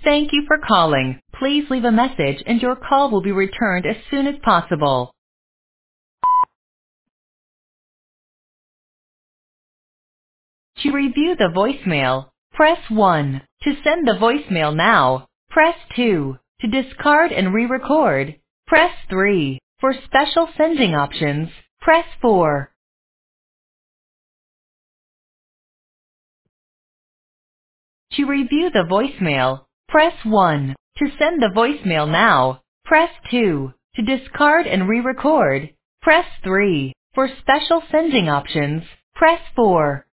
Thank you for calling. Please leave a message and your call will be returned as soon as possible. To review the voicemail, press 1. To send the voicemail now, press 2. To discard and re-record, press 3. For special sending options, press 4. To review the voicemail, press 1. To send the voicemail now, press 2. To discard and re-record, press 3. For special sending options, press 4.